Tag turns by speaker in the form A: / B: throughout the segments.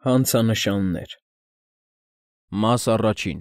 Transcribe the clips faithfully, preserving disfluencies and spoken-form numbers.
A: Հանցանշաններ Մաս առաջին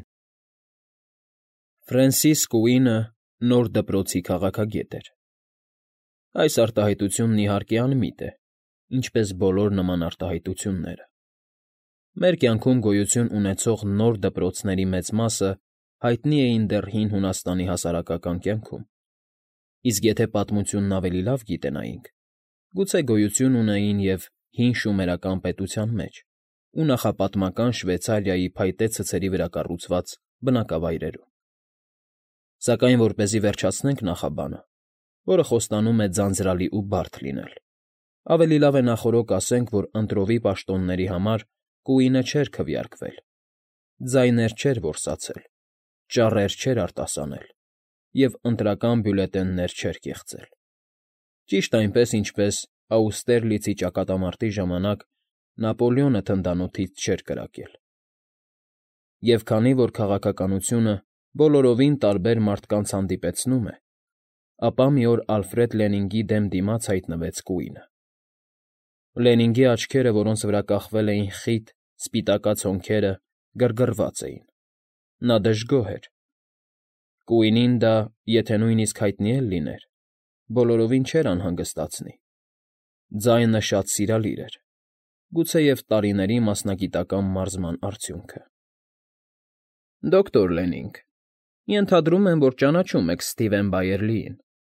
A: Ֆրենսիս Կուինը նոր դպրոցի քաղաքագետ էր։ Այս արտահայտությունն իհարկե անմիտ է, ինչպես բոլոր նման արտահայտությունները։ Մեր կյանքում գոյություն ունեցող նոր դպրոցների մեծ մասը հայտնի էին դեռ հին Հունաստանի հասարակական կյանքում, իսկ եթե պատմությունն ավելի լավ գիտենայինք, գուցե գոյություն ունեին և հին շումերական պետության մեջ ու նախապատմական Շվեյցարիայի փայտե ցցերի վրա կառուցված բնակավայրերում։ Սակայն որպեսզի վերջացնենք նախաբանը, որը խոստանում է ձանձրալի ու բարդ լինել, ավելի լավ է նախօրոք ասենք, որ ընտրովի պաշտոնների համար Կուինը չէր քվեարկվել, ձայներ չէր որսացել, ճառեր չէր արտասանել և ընտրական բյուլետեններ չէր կեղծել։ Ճիշտ այնպես, ինչպես Աուստերլիցի ճակատամարտի ժամանակ Նապոլեոնը թնդանոթից չէր կրակել։ Եվ քանի որ քաղաքականությունը բոլորովին տարբեր մարդկանց հանդիպեցնում է, ապա մի օր Ալֆրեդ Լենինգի դեմ դիմաց հայտնվեց Կուինը։ Լենինգի աչքերը, որոնց վրա կախվել էին խիտ, սպիտակած հոնքերը, գրգռված էին։ Նա դժգոհ էր։ Կուինին դա, եթե նույնիսկ հայտնի էլ լիներ, բոլորովին չէր անհանգստացնի։ Ձայնը շատ սիրալիր էր, գուցեև տարիների մասնագիտական մարզման արդյունքը։ ֊ Դոկտոր Լենինգ, ենթադրում եմ, որ ճանաչում եք Սթիվեն Բայերլիին։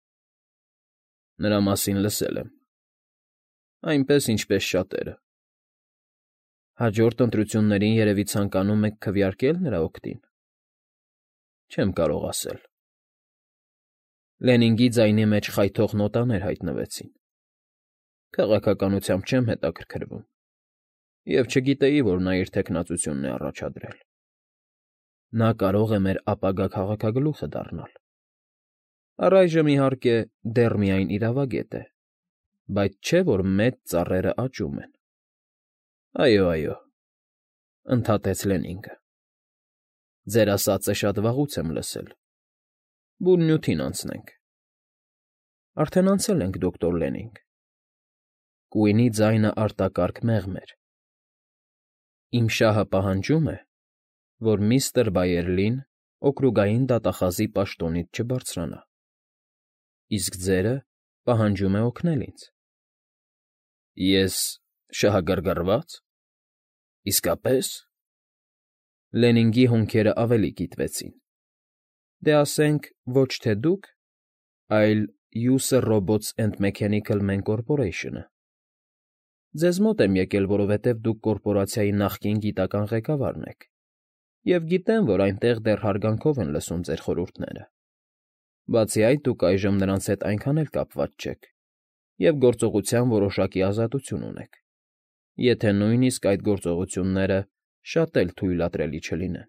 A: ֊ Նրա մասին լսել եմ։ ֊ Այնպես, ինչպես շատերը։ ֊ Հաջորդ ընտրություններին երևի ցանկանում եք քվեարկել նրա օգտին։ ֊ Չեմ կարող ասել։ Լենինգի ձայնի մեջ խայթող նոտաներ հայտնվեցին։ Քաղաքականությամբ չեմ հետաքրքրվում և չգիտեի, որ նա իր թեկնածությունն է առաջադրել։ Նա կարող է մեր ապագա քաղաքագլուխը դառնալ։ Առայժմ, իհարկե, դեռ միայն իրավագետ է, բայց չէ՞ որ մեծ ծառերը աճում են։ ֊ Այո, այո,֊ ընդհատեց Լենինգը։ Ձեր ասածը շատ վաղուց եմ լսել։ Բուն նյութին անցնենք։ ֊ Արդեն անցել ենք, դոկտոր Լենինգ։ Կուինի ձայնը արտակարգ մեղմ էր։ Իմ շահը պահանջում է, որ միստր Բայերլին օկրուգային դատախազի պաշտոնից չբարձրանա, իսկ ձերը պահանջում է օգնել ինձ։ ֊ Ես շահագրգռվա՞ծ։ Իսկապե՞ս։ Լենինգի հոնքերը ավելի կիտվեցին։ Դե, ասենք, ոչ թե դուք, այլ User Robots and Mechanical Men Corporation-ը։ Ձեզ մոտ եմ եկել, որովհետև դուք կորպորացիայի նախկին գիտական ղեկավարն եք և գիտեմ, որ այնտեղ դեռ հարգանքով են լսում ձեր խորհուրդները։ Բացի այդ, դուք այժմ նրանց հետ այնքան էլ կապված չեք և գործողության որոշակի ազատություն ունեք, եթե նույնիսկ այդ գործողությունները շատ էլ թույլատրելի չլինեն։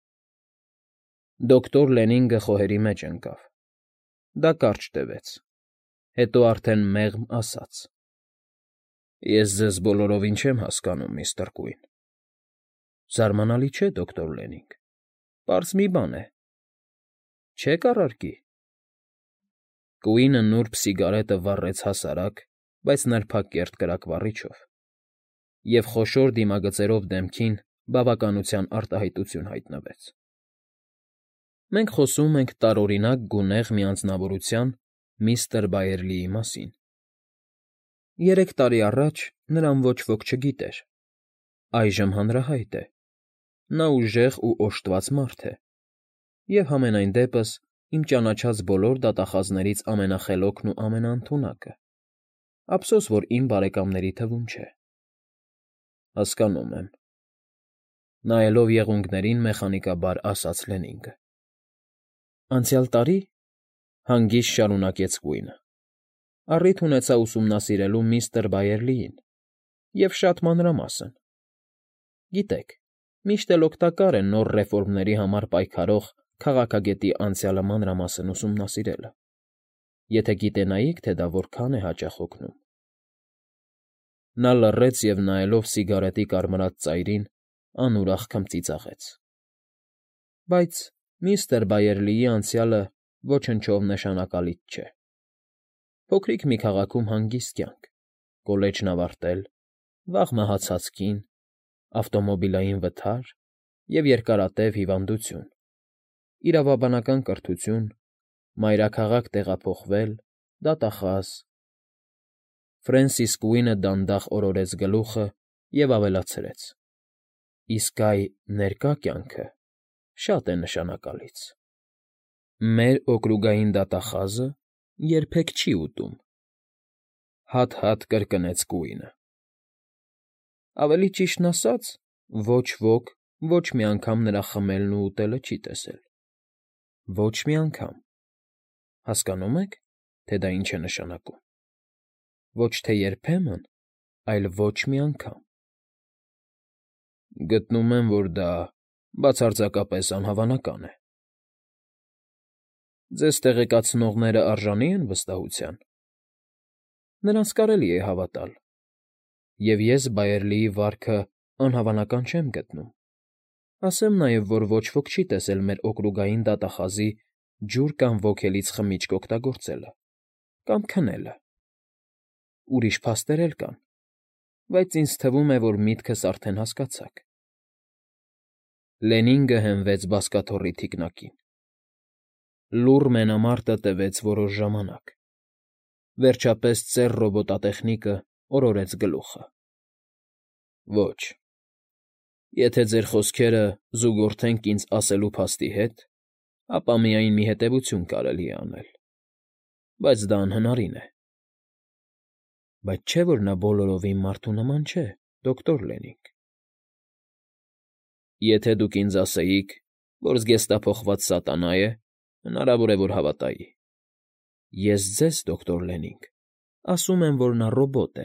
A: Դոկտոր Լենինգը խոհերի մեջ ընկավ։ Դա կարճ տևեց, հետո արդեն մեղմ ասաց. Ես ձեզ բոլորովին չեմ հասկանում, միստր Կուին։ Զարմանալի չէ, դոկտոր Լենինգ, պարզ մի բան է։ Չե՞ք առարկի։ Կուինը նուրբ սիգարետը վառեց հասարակ, բայց նրբակերտ կրակվառիչով և խոշոր դիմագծերով դեմքին բավականության արտահայտություն հայտնվեց։ Մենք խոսում ենք տարօրինակ գունեղ մի անձնավորության՝ միստր Բայերլիի մասին։ Երեք տարի առաջ նրան ոչ ոք չգիտեր, այժմ հանրահայտ է։ Նա ուժեղ ու օժտված մարդ է և, համենայն դեպս, իմ ճանաչած բոլոր դատախազներից ամենախելոքն ու ամենաընդունակը։ Ափսոս, որ իմ բարեկամների թվում չէ։ Հասկանում եմ,֊ նայելով եղունգներին մեխանիկաբար ասաց Լենինգը։ Անցյալ տարի,֊ հանգիստ շարունակեց Կուինը,֊ առիթ ունեցա ուսումնասիրելու միստր Բայերլիին և շատ մանրամասն։ Գիտեք, միշտ էլ օգտակար է նոր ռեֆորմների համար պայքարող քաղաքագետի անցյալը մանրամասն ուսումնասիրելը, եթե գիտենայիք, թե դա որքան է հաճախ օգնում։ Նա լռեց և, նայելով սիգարետի կարմրած ծայրին, անուրախ քմծիծաղեց։ Բայց միստր Բայերլիի անցյալը ոչնչով նշանակալից չէ։ Փոքրիկ մի քաղաքում հանգիստ կյանք, կոլեջն ավարտել, վաղ մահացած կին, ավտոմոբիլային վթար և երկարատև հիվանդություն, իրավաբանական կրթություն, մայրաքաղաք տեղափոխվել, դատախազ… Ֆրենսիս Կուինը դանդաղ օրորեց գլուխը և ավելացրեց. իսկ այ ներկա կյանքը շատ է նշանակալից… Մեր օկրուգային դատախազը երբեք չի ուտում,֊ հատ֊հատ կրկնեց Կուինը։ Ավելի ճիշտն ասած, ոչ ոք ոչ մի անգամ նրա խմելն ու ուտելը չի տեսել… Ոչ մի անգամ… Հասկանո՞ւմ եք, թե դա ինչ է նշանակում… Ոչ թե երբեմն, այլ ոչ մի անգամ… Գտնում եմ, որ դա բացարձակապես անհավանական է… Ձեզ տեղեկացնողները արժանի՞ են վստահության… Նրանց կարելի է հավատալ, և ես Բայերլիի վարքը անհավանական չեմ գտնում… Ասեմ նաև, որ ոչ ոք չի տեսել մեր օկրուգային դատախազի ջուր կամ ոգելից խմիչք օգտագործելը կամ քնելը… Ուրիշ փաստեր էլ կան, բայց ինձ թվում է, որ միտքս արդեն հասկացաք… Լենինգը հենվեց բազկաթոռի թիկնակին… Լուռ մենամարտը տևեց որոշ ժամանակ… Վերջապես ծեր ռոբոտատեխնիկը օրորեց գլուխը. Ոչ… Եթե ձեր խոսքերը զուգորդենք ինձ ասելու փաստի հետ, ապա միայն մի հետևություն կարելի է անել, բայց դա անհնարին է… Բայց չէ՞ որ նա բոլորովին մարդու նման չէ, դոկտոր Լենինգ… Եթե դուք ինձ ասեիք, որ զգեստափոխված սատանա է, հնարավոր է, որ հավատայի… Ես ձեզ, դոկտոր Լենինգ, ասում եմ, որ նա ռոբոտ է…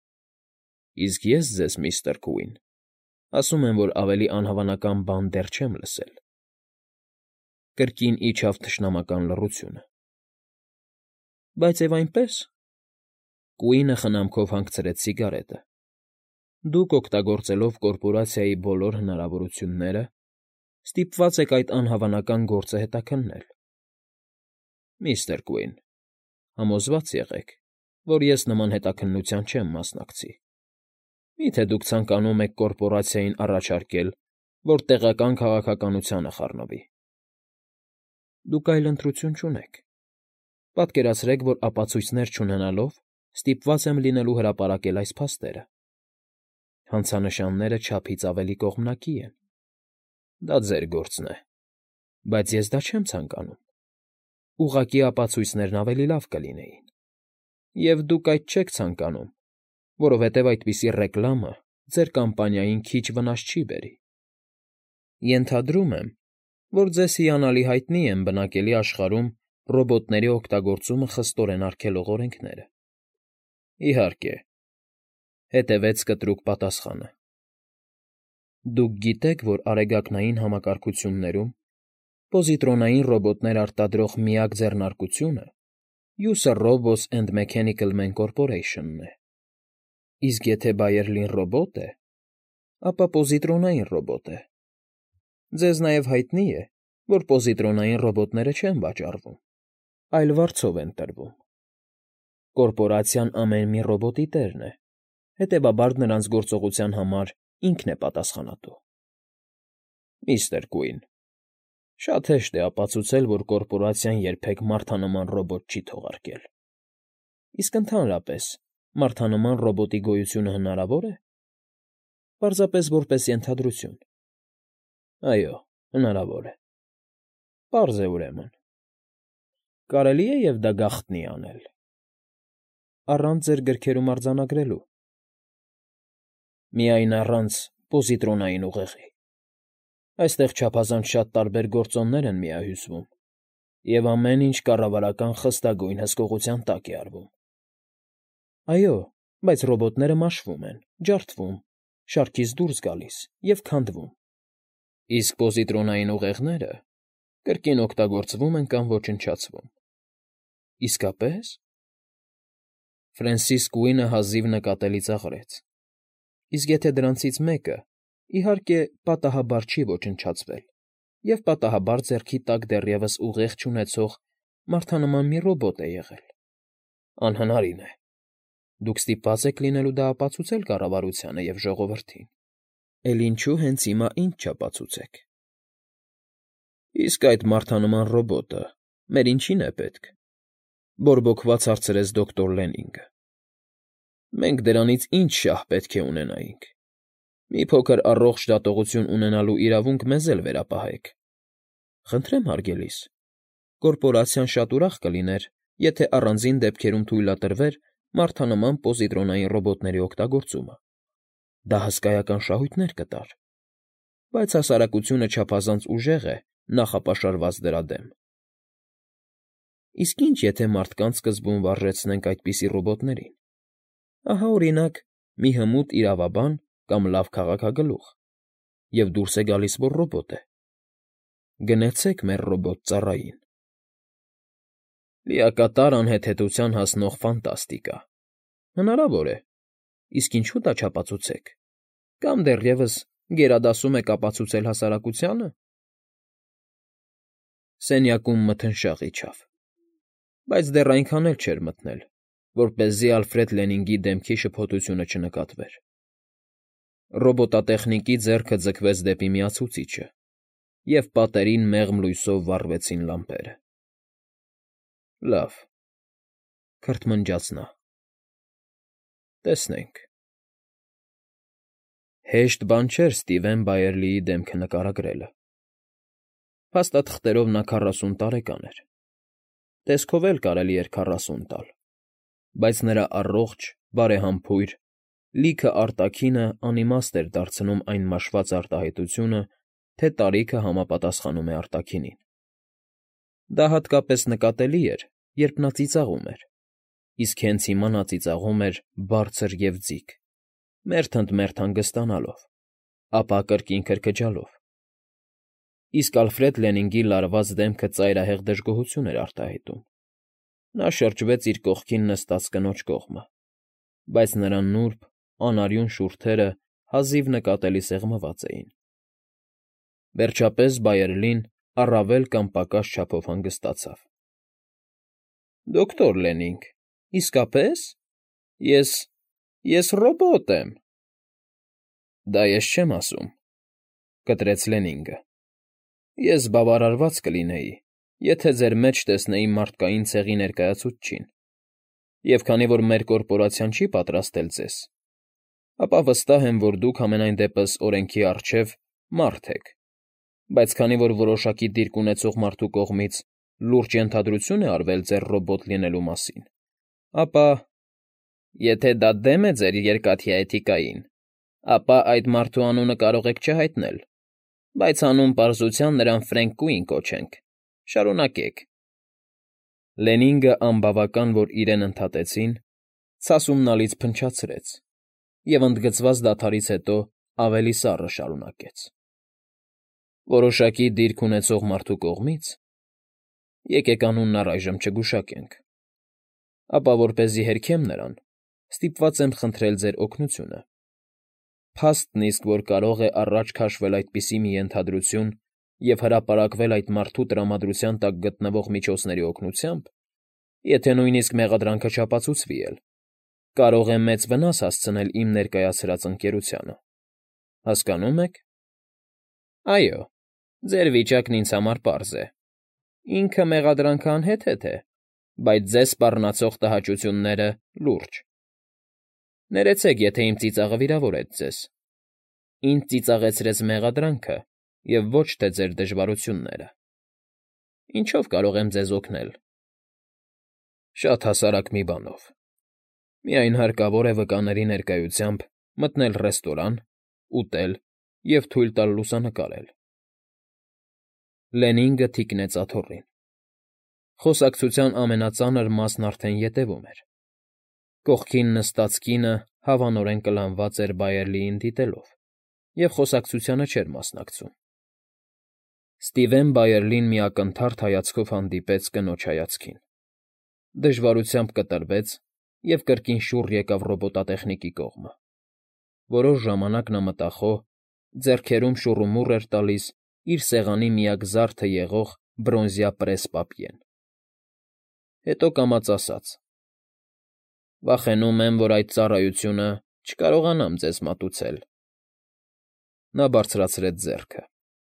A: Իսկ ես ձեզ, միստր Կուին, ասում եմ, որ ավելի անհավանական բան դեռ չեմ լսել… Կրկին իջավ թշնամական լռությունը… Բայց և այնպես… Կուինը խնամքով հանգցրեց սիգարետը… Դուք, օգտագործելով կորպորացիայի բոլոր հնարավորությունները, ստիպված եք այդ անհավանական գործը հետաքննել… Միստր Կուին, համոզված եղեք, որ ես նման հետաքննության չեմ մասնակցի… Մի՞թե դուք ցանկանում եք կորպորացիային առաջարկել, որ տեղական քաղաքականությանը խառնվի… Դուք այլ ընտրություն չունեք… Պատկերացրեք, որ ապացույցներ չունենալով ստիպված եմ լինելու հրապարակել այս փաստերը… Հանցանշանները չափից ավելի կողմնակի են… Դա ձեր գործն է, բայց ես դա չեմ ցանկանում… Ուղղակի ապացույցներն ավելի լավ կլինեին… Եվ դուք այդ չեք ցանկանում, որովհետև այդպիսի ռեկլամը ձեր կամպանիային քիչ վնաս չի բերի… Ենթադրում եմ, որ ձեզ հիանալի հայտնի են բնակելի աշխարհում ռոբոտների օգտագործումը խստորեն արգելող օրենքները… Իհարկե…֊ հետևեց կտրուկ պատասխանը… Դուք գիտեք, որ Արեգակնային Համակարգություններում պոզիտրոնային ռոբոտներ արտադրող միակ ձեռնարկությունը User Robots and Mechanical Men Corporation֊ն է… Իսկ եթե Բայերլին ռոբոտ է, ապա պոզիտրոնային ռոբոտ է… Ձեզ նաև հայտնի է, որ պոզիտրոնային ռոբոտները չեն վաճառվում, այլ վարձով են տրվում… Կորպորացիան ամեն մի ռոբոտի տերն է, հետևաբար նրանց գործողության համար ինքն է պատասխանատու… Միստր Կուին, շատ հեշտ է ապացուցել, որ կորպորացիան երբեք մարդանման ռոբոտ չի թողարկել… Իսկ ընդհանրապես մարդանման ռոբոտի գոյությունը հնարավո՞ր է… Պարզապես որպես ենթադրություն… Այո, հնարավոր է… Պարզ է, ուրեմն… Կարելի է և դա գաղտնի անել… Առանց ձեր գրքերում արձանագրելու… Միայն առանց պոզիտրոնային ուղեղի… Այստեղ չափազանց շատ տարբեր գործոններ են միահյուսվում, և ամեն ինչ կառավարական խստագույն հսկողության տակ է արվում… Այո, բայց ռոբոտները մաշվում են, ջարդվում, շարքից դուրս գալիս և քանդվում… Իսկ պոզիտրոնային ուղեղները կրկին օգտագործվում են կամ ոչնչացվում… Իսկապե՞ս… Ֆրենսիս Կուինը հազիվ նկատելի ծաղրեց… Իսկ եթե դրանցից մեկը, իհարկե, պատահաբար չի ոչնչացվել և պատահաբար ձեռքի տակ դեռևս ուղեղ չունեցող մարդանման մի ռոբոտ է եղել… Անհնարին է… Դուք ստիպված եք լինելու դա ապացուցել կառավարությանը և ժողովրդին… Էլ ինչու հենց հիմա ինձ չապացուցեք։ Իսկ այդ մարդանման ռոբոտը մեր ինչին է պետք,֊ բորբոքված հարցրեց դոկտոր Լենինգը։ Մենք դրանից ինչ շահ պետք է ունենայինք։ Մի փոքր առողջ դատողություն ունենալու իրավունք մեզ էլ վերապահեք։ Խնդրեմ, հարգելիս, կորպորացիան շատ ուրախ կլիներ, եթե առանձին դեպքերում թույլատրվեր մարդանման պոզիտրոնային ռոբոտների օգտագործումը։ Դա հսկայական շահույթներ կտար, բայց հասարակությունը չափազանց ուժեղ է նախապաշարված դրա դեմ։ Իսկ ինչ, եթե մարդկանց սկզբում վարժեցնենք այդպիսի ռոբոտներին։ Ահա, օրինակ, մի հմուտ իրավաբան կամ լավ քաղաքագլուխ, և դուրս է գալիս, որ ռոբոտ է։ Գնեցեք մեր ռոբոտ ծառային։ Լիակատար անհեթեթության հասնող ֆանտաստիկա։ Հնարավոր է, իսկ ինչու՞ դա չապացուցեք։ Կամ դեռևս գերադասում եք ապացուցել հասարակությանը։ Սենյակում մթնշաղ իջավ, բայց դեռ այնքան էլ չէր մթնել, որպեսզի Ալֆրեդ Լենինգի դեմքի շփոթությունը չնկատվեր։ Ռոբոտատեխնիկի ձեռքը ձգվեց դեպի միացուցիչը, և պատերին մեղմ լույսով վառվեցին լամպերը։ Լավ,֊ քրթմնջաց նա,֊ տեսնենք։ Հեշտ բան չէր Սթիվեն Բայերլիի դեմքը նկարագրելը։ Փաստաթղթերով նա քառասուն տարեկան էր, տեսքով էլ կարելի էր քառասուն տալ, բայց նրա առողջ, բարեհամբույր, լիքը արտաքինը անիմաստ էր դարձնում այն մաշված արտահայտությունը, թե տարիքը համապատասխանում է արտաքինին։ Դա հատկապես նկատելի էր, երբ նա ծիծաղում էր, իսկ հենց հիմա նա ծիծաղում էր բարձր և ձիգ, մերթ ընդ մերթ հանգստանալով, ապա կրկին քրքջալով։ Իսկ Ալֆրեդ Լենինգի լարված դեմքը ծայրահեղ դժգոհություն էր արտահայտում։ Նա շրջվեց իր կողքին նստած կնոջ կողմը, բայց նրա նուրբ, անարյուն շուրթերը հազիվ նկատելի սեղմված էին։ Վերջապես Բայերլին առավել կամ պակաս չափով հանգստացավ։ ֊ Դոկտոր Լենինգ, իսկապե՞ս։ Ես… ես ռոբոտ եմ։ ֊ Դա ես չեմ ասում,֊ կտրեց Լենինգը։ Ես բավարարված կլինեի, եթե ձեր մեջ տեսնեի մարդկային ցեղի ներկայացուցչին, և քանի որ մեր կորպորացիան չի պատրաստել ձեզ, ապա վստահ եմ, որ դուք համենայն դեպս օրենքի առջև մարդ եք, բայց քանի որ որոշակի դիրք ունեցող մարդու կողմից լուրջ ենթադրություն է արվել ձեր ռոբոտ լինելու մասին, ապա… Եթե դա դեմ է ձեր երկաթյա էթիկային, ապա այդ մարդու անունը կարող եք չհայտնել, բայց հանուն պարզության նրան Ֆրենկ Կուին կոչենք։ Շարունակեք։ Լենինգը անբավական, որ իրեն ընդհատեցին, ցասումնալից փնչացրեց և ընդգծված դադարից հետո ավելի սառը շարունակեց. Որոշակի դիրք ունեցող մարդու կողմից… Եկեք անունն առայժմ չգուշակենք, ապա որպեսզի հերքեմ նրան, ստիպված եմ խնդրել ձեր օգնությունը։ Փաստն իսկ, որ կարող է առաջ քաշվել այդպիսի մի ենթադրություն և հրապարակվել այդ մարդու տրամադրության տակ գտնվող միջոցների օգնությամբ, եթե նույնիսկ մեղադրանքը չապացուցվի էլ, կարող է մեծ վնաս հասցնել իմ ներկայացրած ընկերությանը։ Հասկանո՞ւմ եք։ Այո, ձեր վիճակն ինձ համար պարզ է։ Ինքը մեղադրանքը անհեթեթ է, բայց ձեզ սպառնացող տհաճությունները՝ լուրջ։ Ներեցեք, եթե իմ ծիծաղը վիրավորեց ձեզ։ Ինձ ծիծաղեցրեց մեղադրանքը և ոչ թե ձեր դժվարությունները։ Ինչո՞վ կարող եմ ձեզ օգնել։ Շատ հասարակ մի բանով։ Միայն հարկավոր է վկաների ներկայությամբ մտնել ռեստորան, ուտել և թույլ տալ լուսանկարել։ Լենինգը թիկնեց աթոռին։ Խոսակցության ամենածանր մասն արդեն ետևում էր։ Կողքին նստած կինը հավանորեն կլանված էր Բայերլիին դիտելով և խոսակցությանը չէր մասնակցում։ Սթիվեն Բայերլին մի ակնթարթ հայացքով հանդիպեց կնոջ հայացքին, դժվարությամբ կտրվեց և կրկին շուռ եկավ ռոբոտատեխնիկի կողմը։ Որոշ ժամանակ նա մտախոհ, ձեռքերում շուռումուռ էր տալիս իր սեղանի միակ զարդը եղող բրոնզյա պրես֊պապիեն։ Հետո կամաց ասաց. Վախենում եմ, որ այդ ծառայությունը չկարողանամ ձեզ մատուցել։ Նա բարձրացրեց ձեռքը։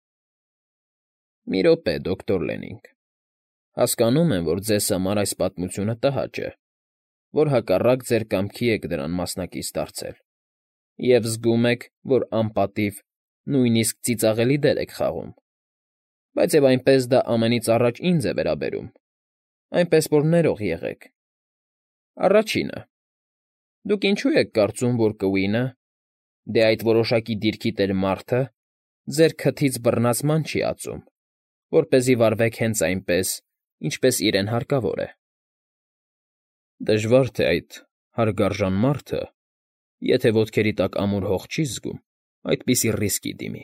A: Մի րոպե, դոկտոր Լենինգ, հասկանում եմ, որ ձեզ համար այս պատմությունը տհաճ է, որ հակառակ ձեր կամքի եք դրան մասնակից դարձել, և զգում եք, որ անպատիվ, նույնիսկ ծիծաղելի դեր եք խաղում, բայց և այնպես դա ամենից առաջ ինձ է վերաբերում, այնպես որ ներող եղեք։ Առաջինը. դուք ինչո՞ւ եք կարծում, որ Կուինը, դե այդ որոշակի դիրքի տեր մարդը, ձեր քթից բռնած ման չի ածում, որպեսզի վարվեք հենց այնպես, ինչպես իրեն հարկավոր է։ Դժվար թե այդ հարգարժան մարդը, եթե ոտքերի տակ ամուր հող չի զգում, այդպիսի ռիսկի դիմի։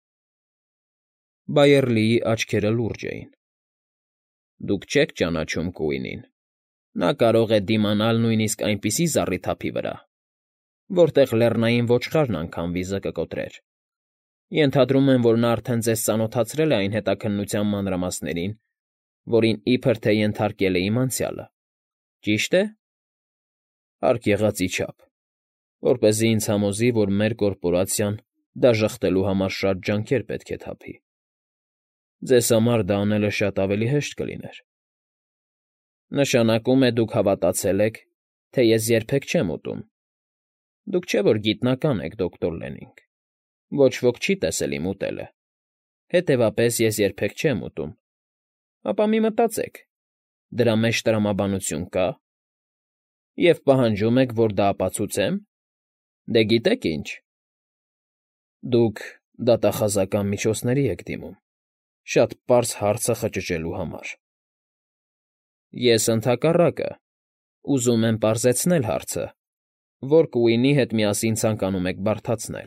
A: Բայերլիի աչքերը լուրջ էին։ Դուք չեք ճանաչում Կուինին։ Նա կարող է դիմանալ նույնիսկ այնպիսի զառիթափի վրա, որտեղ լեռնային ոչխարն անգամ վիզը կկոտրեր։ Ենթադրում եմ, որ նա արդեն ձեզ ծանոթացրել է այն հետաքննության մանրամասներին, որին իբր թե ենթարկել է իմ անցյալը, ճի՞շտ է։ Հարկ եղած իջավ, որպեսզի ինձ համոզի, որ մեր կորպորացիան դա ժխտելու համար շատ ջանքեր պետք է թափի։ Ձեզ համար դա անելը շատ ավելի հեշտ կլիներ։ Նշանակում է, դուք հավատացել եք, թե ես երբեք չեմ ուտում։ Դուք չէ՞ որ գիտնական եք, դոկտոր Լենինգ, ոչ ոք չի տեսել իմ ուտելը, հետևաբար ես երբեք չեմ ուտում։ Ապա մի մտածեք, դրա մեջ տրամաբանություն կա՞։ Եվ պահանջում եք, որ դա ապացուցեմ։ Դե գիտեք ինչ։ Դուք դատախազական միջոցների եք դիմում, շատ պարզ հարցը խճճելու համար։ Ես, ընդհակառակը, ուզում եմ պարզեցնել հարցը, որ Կուինի հետ միասին ցանկանում եք բարդացնել։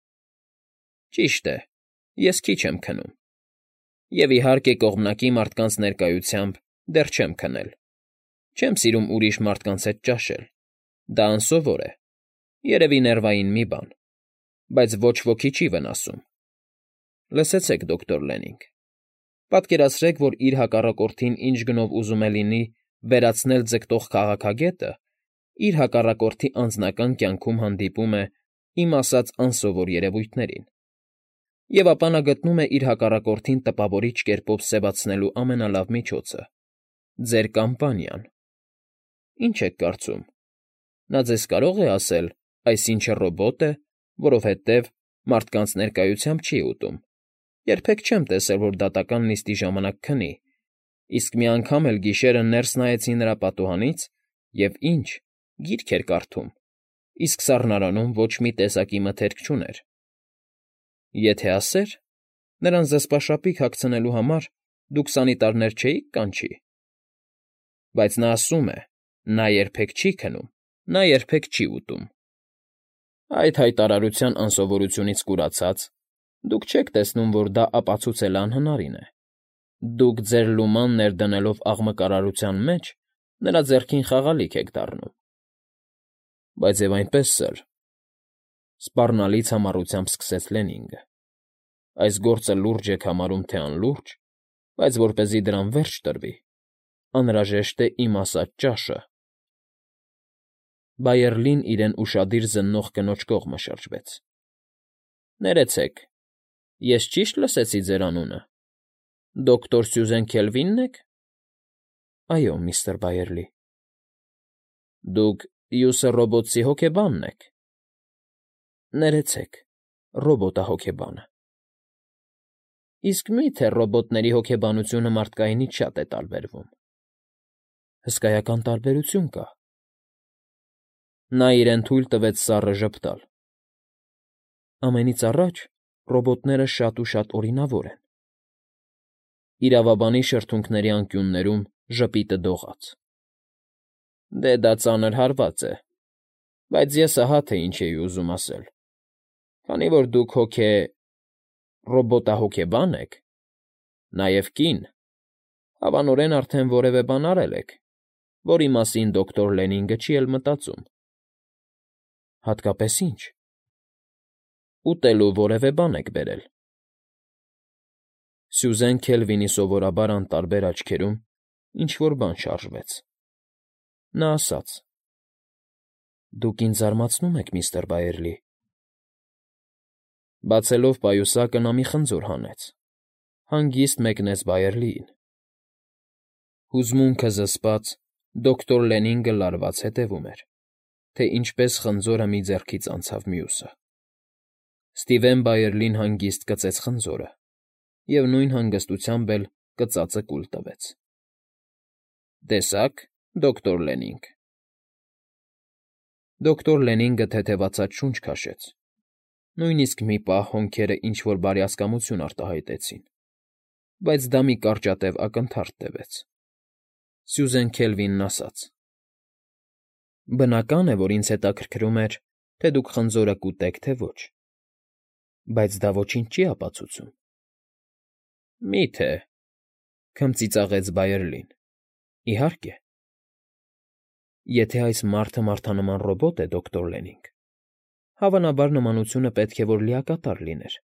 A: Ճիշտ է, ես քիչ եմ քնում, և, իհարկե, կողմնակի մարդկանց ներկայությամբ դեռ չեմ քնել։ Չեմ սիրում ուրիշ մարդկանց հետ ճաշել, դա անսովոր է, երևի ներվային մի բան, բայց ոչ ոքի չի վնասում։ Լսեցեք, դոկտոր Լենինգ, պատկերացրեք, որ իր հակառակորդին ինչ գնով ուզում է լինի վերացնել ձգտող քաղաքագետը, իր հակառակորդի անձնական կյանքում հանդիպում է իմ ասած անսովոր երևույթներին, և ապա նա գտնում է իր հակառակորդին տպավորիչ կերպով սևացնելու ամենալավ միջոցը՝ ձեր կամպանիան։ Ինչ եք կարծում, նա ձեզ կարո՞ղ է ասել՝ այսինչը ռոբոտ է, որովհետև մարդկանց ներկայությամբ չի ուտում, երբեք չեմ տեսել, որ դատական նիստի ժամանակ քնի, իսկ մի անգամ էլ գիշերը ներս նայեցի նրա պատուհանից և ինչ, գիրք էր կարդում, իսկ սառնարանում ոչ մի տեսակի մթերք չուներ։ Եթե ասեր, նրան զսպաշապիկ հագցնելու համար դուք սանիտարներ չէի՞ք կանչի։ Բայց նա ասում է, նա երբեք չի քնում, նա երբեք չի ուտում։ Այդ հայտարարության անսովորությունից կուրացած, դուք չեք տեսնում, որ դա ապացուցելը անհնարին է։ Դուք ձեր լուման ներդնելով աղմկարարության մեջ նրա ձեռքին խաղալիք եք դառնում։ Բայց և այնպես, սըր, սպառնալից համառությամբ սկսեց Լենինգը, այս գործը լուրջ եք համարում, թե անլուրջ, բայց որպեսզի դրան վերջ տրվի, անհրաժեշտ է իմ ասած ճաշը։ Բայերլին իրեն ուշադիր զննող կնոջ կողմը շրջվեց։ Ներեցեք, ես ճի՞շտ լսեցի ձեր անունը, դոկտոր Սյուզեն Քելվի՞նն եք։ Այո, միստր Բայերլի։ Դուք Յուսը Ռոբոտսի հոգեբանն եք։ Ներեցեք, ռոբոտահոգեբանը։ Իսկ մի՞թե ռոբոտների հոգեբանությունը մարդկայինից շատ է տարբերվում։ Հսկայական տարբերություն կա։ Նա իրեն թույլ տվեց սառը ժպտալ։ Ամենից առաջ ռոբոտները շատ ու շատ օրինավոր են։ Իրավաբանի շրթունքների անկյուններում ժպիտը դողաց։ Դե դա ծանր հարված է, բայց ես ահա թե ինչ էի ուզում ասել, քանի որ դուք հոգե… ռոբոտահոգեբան եք, նաև կին, հավանորեն արդեն որևէ բան արել եք, որի մասին դոկտոր Լենինգը չի էլ մտածում։ Հատկապես ի՞նչ։ Ուտելու որևէ բան եք բերել։ Սյուզեն Քելվինի սովորաբար անտարբեր աչքերում ինչ֊որ բան շարժվեց։ Նա ասաց. Դուք ինձ զարմացնում եք, միստր Բայերլի։ Բացելով պայուսակը նա մի խնձոր հանեց, հանգիստ մեկնեց Բայերլիին։ Հուզմունքը զսպած, դոկտոր Լենինգը լարված հետևում էր, թե ինչպես խնձորը մի ձեռքից անցավ մյուսը։ Սթիվեն Բայերլին հանգիստ կծեց խնձորը և նույն հանգստությամբ էլ կծածը կուլ տվեց։ Տեսա՞ք, դոկտոր Լենինգ։ Դոկտոր Լենինգը թեթևացած շունչ քաշեց։ Նույնիսկ մի պահ հոնքերը ինչ֊որ բարյացակամություն արտահայտեցին, բայց դա մի կարճատև ակնթարթ տևեց։ Սյուզեն Քելվինն ասաց. «Բնական է, որ ինձ հետաքրքրում էր, թե դուք խնձորը կուտեք, թե ոչ, բայց դա ոչինչ չի ապացուցում»։ Մի՞թե,֊ քմծիծաղեց Բայերլին։ Իհարկե։ Եթե այս մարդը մարդանման ռոբոտ է, դոկտոր Լենինգ, հավանաբար նմանությունը պետք է որ լիակատար լիներ։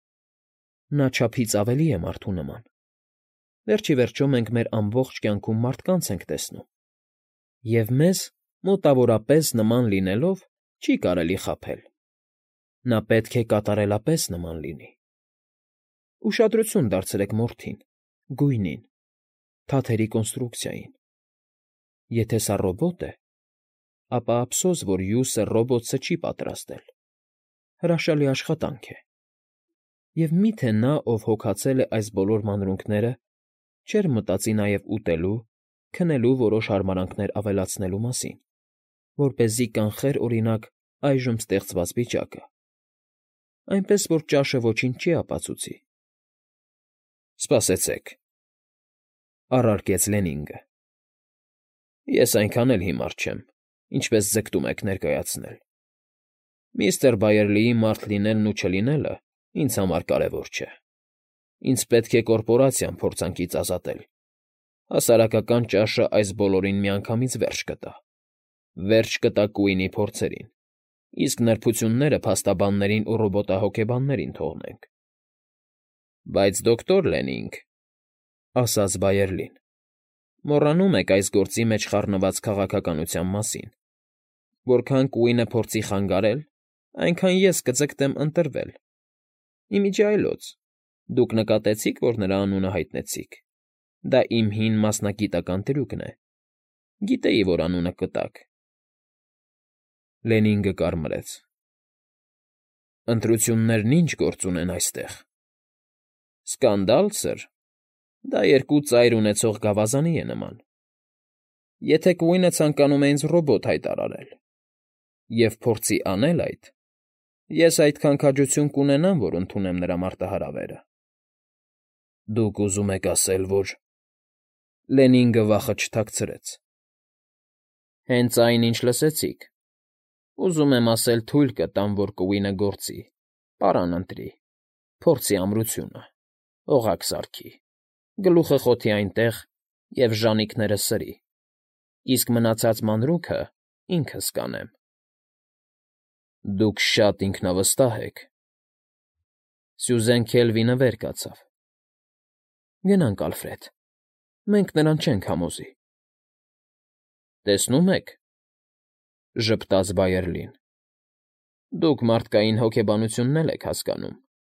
A: Նա չափից ավելի է մարդու նման։ Վերջ ի վերջո մենք մեր ամբողջ կյանքում մարդկանց ենք տեսնում, և մեզ, մոտավորապես նման լինելով, չի կարելի խաբել։ Նա պետք է կատարելապես նման լինի։ Ուշադրություն դարձրեք մորթին, գույնին, թաթերի կոնստրուկցիային։ Եթե սա ռոբոտ է, ապա ափսոս, որ հյուսը ռոբոտը չի պատրաստել։ Հրաշալի աշխատանք է։ Եվ մի՞թե նա, ով հոգացել է այս բոլոր մանրուքները, չէր մտածի նաև ուտելու, քնելու որոշ հարմարանքներ ավելացնելու մասին, որպեսզի կանխեր, օրինակ, այժմ ստեղծված վիճակը, այնպես որ ճաշը ոչինչ չի ապացուցի։ Սպասեցեք,֊ առարկեց Լենինգը։ Ես այնքան էլ հիմար չեմ, ինչպես ձգտում եք ներկայացնել։ Միստր Բայերլիի մարդ լինելն ու չլինելը ինձ համար կարևոր չէ։ Ինձ պետք է կորպորացիան փորձանքից ազատել։ Հասարակական ճաշը այս բոլորին միանգամից վերջ կտա։ Վերջ կտա Կուինի փորձերին, իսկ նրբությունները փաստաբաններին ու ռոբոտահոգեբաններին թողնենք։ Բայց դոկտոր Լենինգ,֊ ասաց Բայերլին, մոռանում եք այս գործի մեջ խառնված քաղաքականության մասին։ Որքան Կուինը փորձի խանգարել, այնքան ես կձգտեմ ընտրվել։ Ի միջի այլոց, դուք նկատեցի՞ք, որ նրա անունը հայտնեցիք։ Դա իմ հին մասնագիտական տրյուկն է։ Գիտեի, որ անունը կտաք։ Լենինգը կարմրեց։ Ընտրություններն ի՞նչ գործ ունեն այստեղ։ Սկանդալ, սըր։ Դա երկու ծայր ունեցող գավազանի է նման։ Եթե Կուինը ցանկանում է ինձ ռոբոտ հայտարարել և փորձի անել այդ, ես այդքան քաջություն կունենամ, որ ընդունեմ նրա մարտահրավերը։ Դուք ուզում եք ասել, որ… Լենինգը վախը չթաքցրեց։ Հենց այն, ինչ լսեցիք։ Ուզում եմ ասել, թույլ կտամ, որ Կուինը գործի, պարան ընտրի, փորձի ամրությունը, օղակ սարքի, գլուխը խոթի այնտեղ և ժանիքները սրի, իսկ մնացած մանրուքը ինքս կանեմ։ Դուք շատ ինքնավստահ եք։ Սյուզեն Քելվինը վեր կացավ։ Գնանք, Ալֆրեդ, մենք նրան չենք համոզի։ Տեսնում եք,֊ ժպտաց Բայերլին, դուք մարդկային հոգեբանությունն էլ եք հասկանում։